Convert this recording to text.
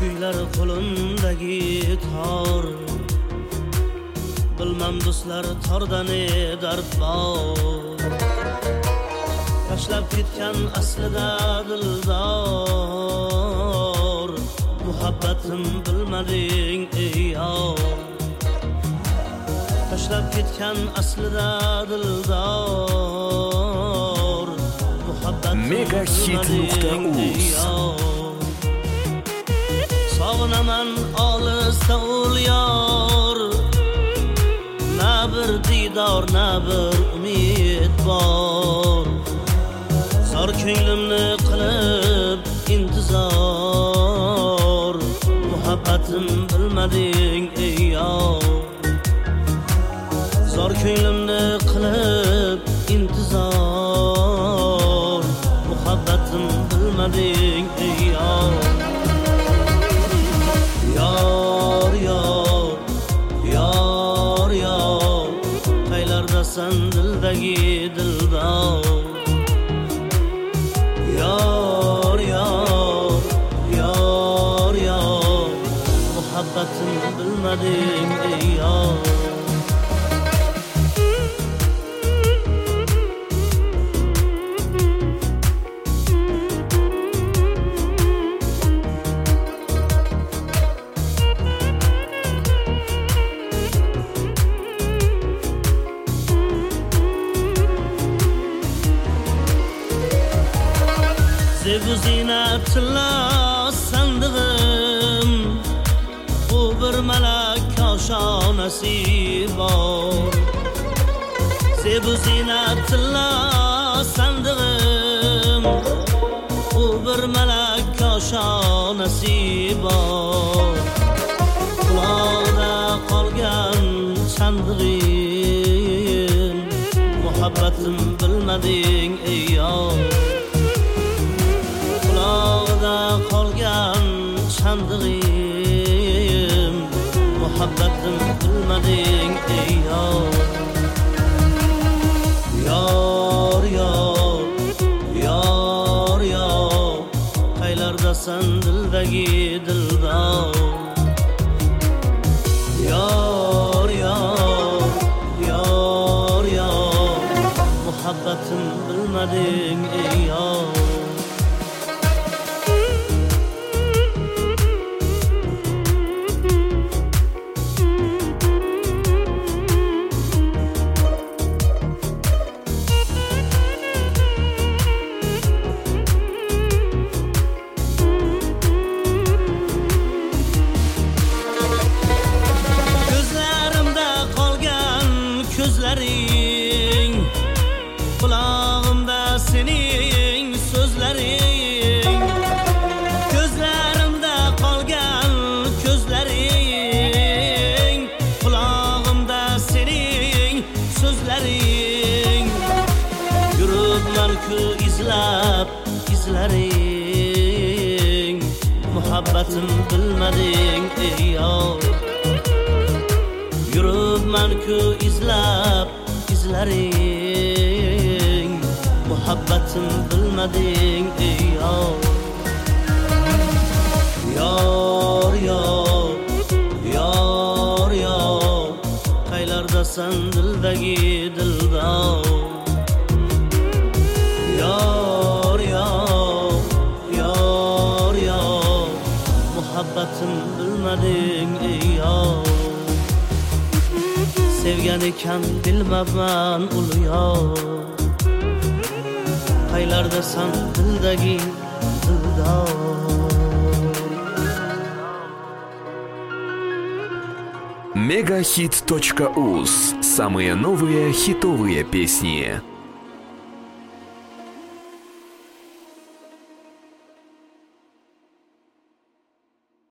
kuylar qo'limdagi tor, bilmam do'stlar torda ne dard bor. Tashlab ketgan aslida dildor, muhabbatim bilmading ey yor. Tashlab ketgan aslida dildor, muhabbatim bilmading ey yor. Sog'inaman olisda ul yor, na bir diydor na bir umid bor. Zor ko'nglimni qilib intizor, muhabbatim bilmading ey yor. Zor ko'nglimni qilib intizor, muhabbatim bilmading ey yor. Yor yor yor yor, qaylardasan dildagi dildor. Yor yor yor yor, muhabbatim bilmading ey yor. Sevgu zinatla sandığım, bu bir melek kaşanesi var. Sevgu zinatla sandığım, bu bir melek kaşanesi var. Kulağda kalgan sandığım, muhabbetim bilmedin ey yor. Kulağda qolgan sandığım, muhabbatim bilmading ey yor. Yor yor yor yor, qaylardasan dildagi dildor. Yor yor yor yor, muhabbatim bilmading ey yor. Gözlerin, kulağımda senin sözlerin. Gözlerimde kalgan gözlerin, kulağımda senin sözlerin. Yürüdüm ki izlep izlerin, muhabbetim bilmedin ey yor. Yürüdüm ki izlep izlerin, muhabbetim bilmedin ey yor. Yor yor yor yor, qaylardasan dildagi dildor. Yor yor yor yor, muhabbetim bilmedin ey yor. Sevgan ekan bilmabman ul yor, qaylardasan dildagi dildor. Megahit.uz. Самые новые хитовые песни.